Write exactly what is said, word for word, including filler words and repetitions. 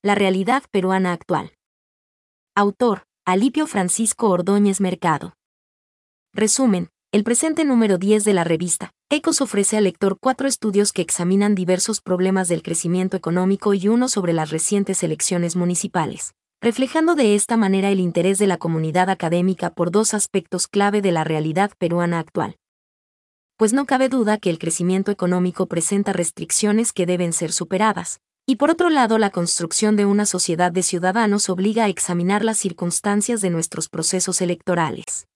La realidad peruana actual. Autor, Alipio Francisco Ordóñez Mercado. Resumen, el presente número diez de la revista Ecos ofrece al lector cuatro estudios que examinan diversos problemas del crecimiento económico y uno sobre las recientes elecciones municipales, reflejando de esta manera el interés de la comunidad académica por dos aspectos clave de la realidad peruana actual. Pues no cabe duda que el crecimiento económico presenta restricciones que deben ser superadas, y por otro lado la construcción de una sociedad de ciudadanos obliga a examinar las circunstancias de nuestros procesos electorales.